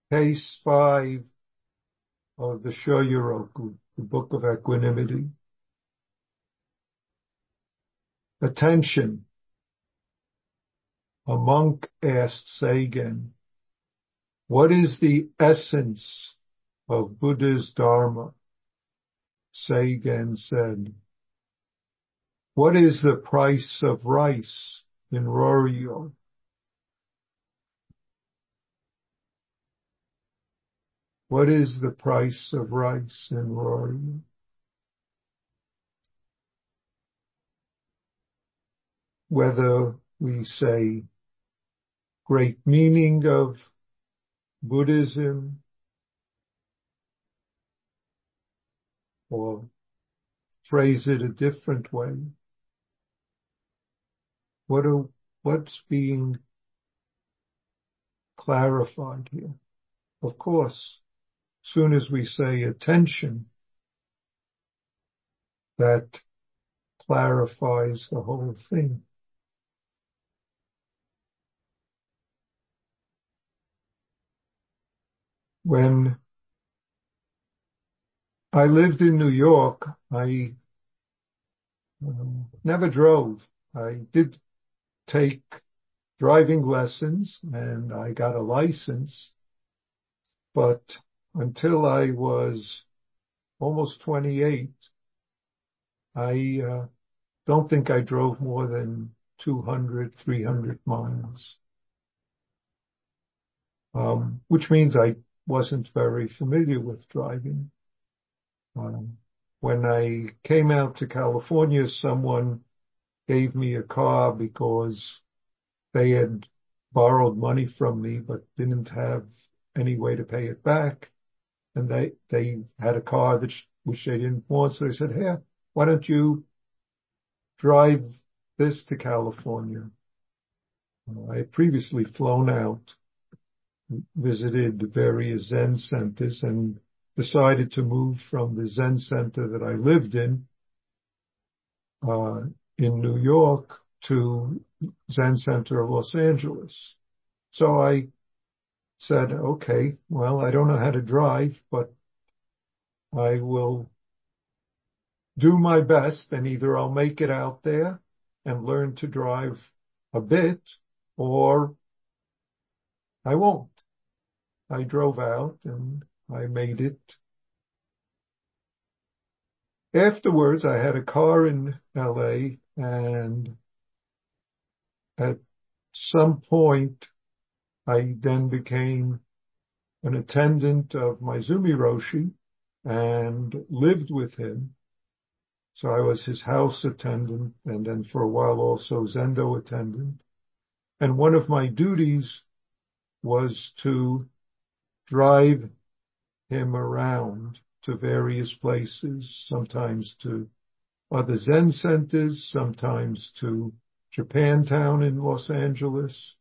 Case 5 of the Shoyoroku, the Book of Equanimity. Attention. A monk asked Seigen, "What is the essence of Buddha's Dharma?" Seigen said, "What is the price of rice in Roryo?" What is the price of rice in Roryo? Whether we say great meaning of Buddhism or phrase it a different way, what's being clarified here? Of course, soon as we say attention, that clarifies the whole thing. When I lived in New York, I never drove. I did take driving lessons and I got a license, but until I was almost 28, I don't think I drove more than 200, 300 miles, which means I wasn't very familiar with driving. When I came out to California, someone gave me a car because they had borrowed money from me but didn't have any way to pay it back. And they had a car which they didn't want. So they said, "Hey, why don't you drive this to California?" I had previously flown out, visited various Zen centers, and decided to move from the Zen center that I lived in New York to Zen Center of Los Angeles. So I said, "Okay, well, I don't know how to drive, but I will do my best, and either I'll make it out there and learn to drive a bit, or I won't." I drove out and I made it. Afterwards, I had a car in LA, and at some point, I then became an attendant of Maezumi Roshi and lived with him. So I was his house attendant, and then for a while also Zendo attendant. And one of my duties was to drive him around to various places, sometimes to other Zen centers, sometimes to Japantown in Los Angeles.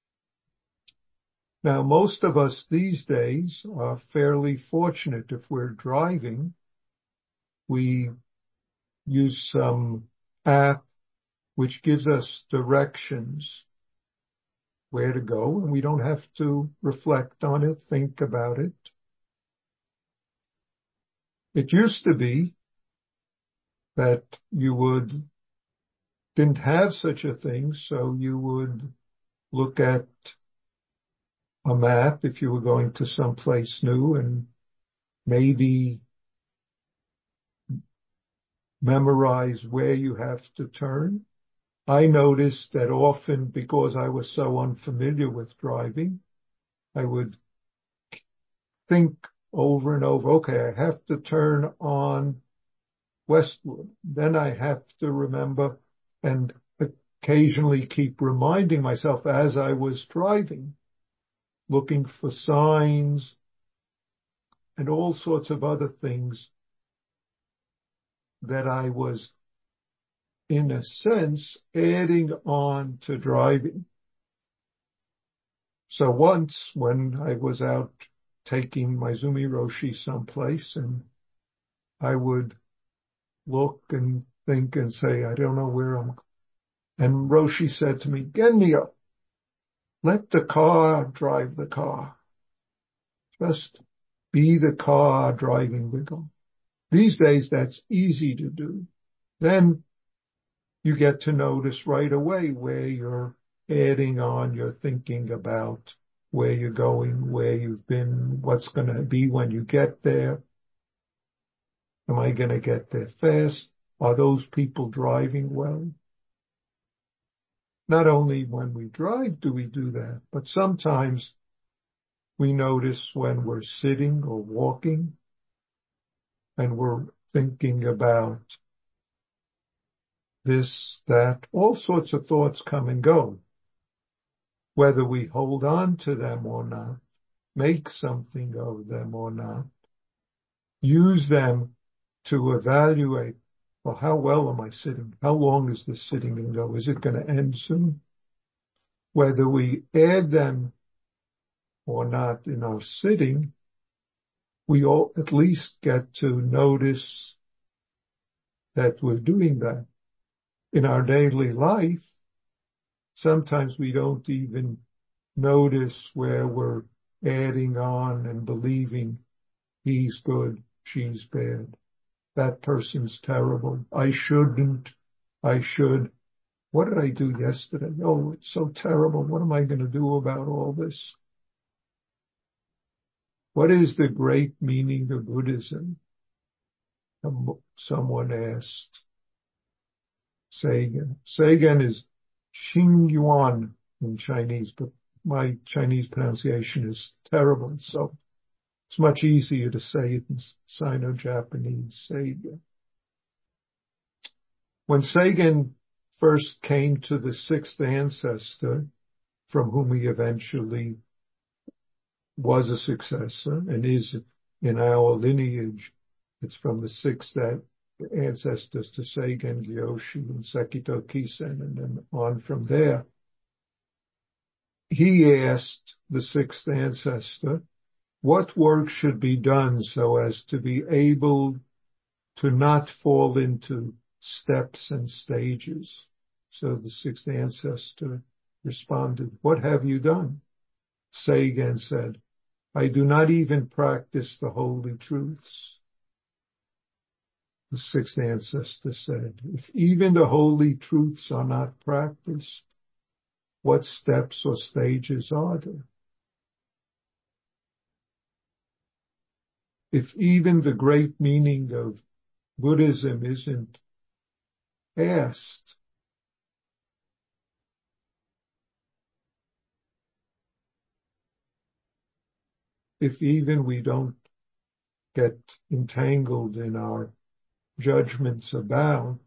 Now, most of us these days are fairly fortunate. If we're driving, we use some app which gives us directions where to go, and we don't have to reflect on it, think about it. It used to be that didn't have such a thing, so you would look at a map if you were going to someplace new and maybe memorize where you have to turn. I noticed that often, because I was so unfamiliar with driving, I would think over and over, okay, I have to turn on Westwood. Then I have to remember and occasionally keep reminding myself as I was driving, looking for signs and all sorts of other things that I was, in a sense, adding on to driving. So once when I was out taking Maezumi Roshi someplace, and I would look and think and say, I don't know where I'm. And Roshi said to me, "Genmyo, let the car drive the car." Just be the car driving the car. These days, that's easy to do. Then you get to notice right away where you're adding on, you're thinking about where you're going, where you've been, what's going to be when you get there. Am I going to get there fast? Are those people driving well? Not only when we drive do we do that, but sometimes we notice when we're sitting or walking and we're thinking about this, that, all sorts of thoughts come and go. Whether we hold on to them or not, make something of them or not, use them to evaluate, well, how well am I sitting? How long is this sitting going to go? Is it going to end soon? Whether we add them or not in our sitting, we all at least get to notice that we're doing that. In our daily life, sometimes we don't even notice where we're adding on and believing he's good, she's bad. That person's terrible. I shouldn't. I should. What did I do yesterday? Oh, it's so terrible. What am I going to do about all this? What is the great meaning of Buddhism? Someone asked Sagan. Sagan is Xing Yuan in Chinese, but my Chinese pronunciation is terrible. So it's much easier to say it in Sino-Japanese, Sagan. When Sagan first came to the sixth ancestor, from whom he eventually was a successor and is in our lineage, it's from the sixth ancestors to Seigen Gyoshi and Sekito Kisen and then on from there. He asked the sixth ancestor, what work should be done so as to be able to not fall into steps and stages? So the sixth ancestor responded, what have you done? Seigen said, I do not even practice the holy truths. The sixth ancestor said, if even the holy truths are not practiced, what steps or stages are there? If even the great meaning of Buddhism isn't asked, if even we don't get entangled in our judgments about,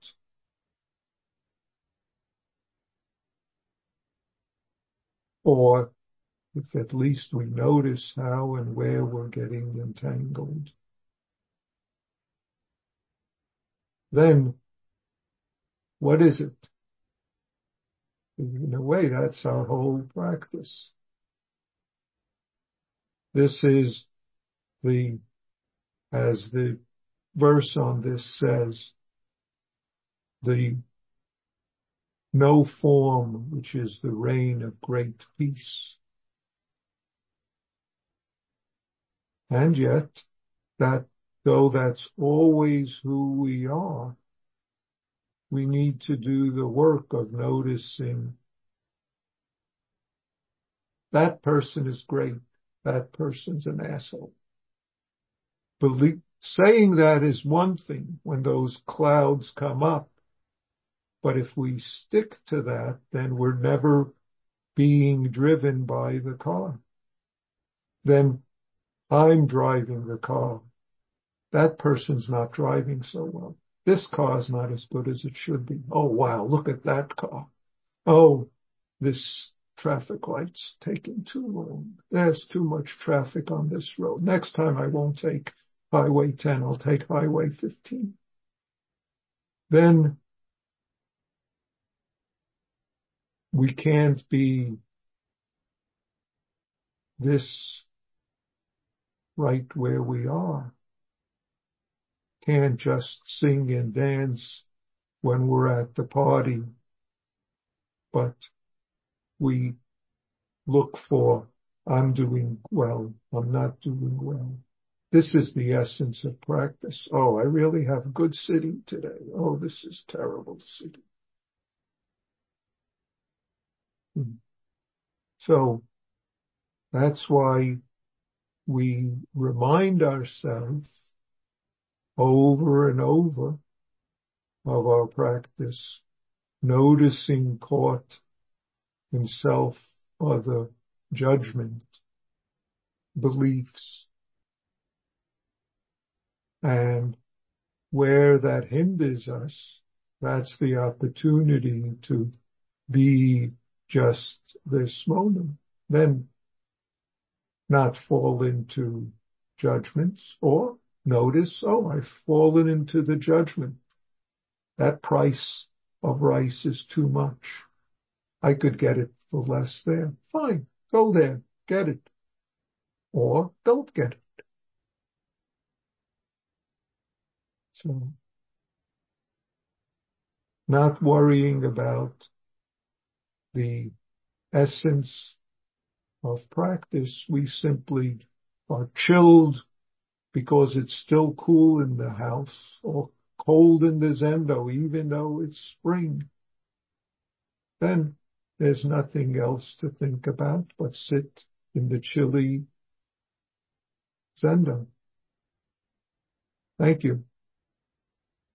or if at least we notice how and where we're getting entangled, then what is it? In a way, that's our whole practice. This is as the verse on this says, the no form, which is the reign of great peace. And yet, that though that's always who we are, we need to do the work of noticing that person is great, that person's an asshole. Saying that is one thing when those clouds come up, but if we stick to that, then we're never being driven by the car. Then I'm driving the car. That person's not driving so well. This car's not as good as it should be. Oh, wow, look at that car. Oh, this traffic light's taking too long. There's too much traffic on this road. Next time I won't take Highway 10, I'll take Highway 15. Then we can't be this right where we are. Can't just sing and dance when we're at the party, but we look for I'm doing well, I'm not doing well. This is the essence of practice. Oh, I really have a good sitting today. Oh, this is terrible sitting. So that's why we remind ourselves over and over of our practice, noticing caught in self, other, judgment, beliefs, and where that hinders us, that's the opportunity to be just this moment. Then not fall into judgments or notice, oh, I've fallen into the judgment. That price of rice is too much. I could get it for less there. Fine, go there, get it. Or don't get it. So not worrying about the essence of practice, we simply are chilled because it's still cool in the house or cold in the zendo, even though it's spring. Then there's nothing else to think about but sit in the chilly zendo. Thank you.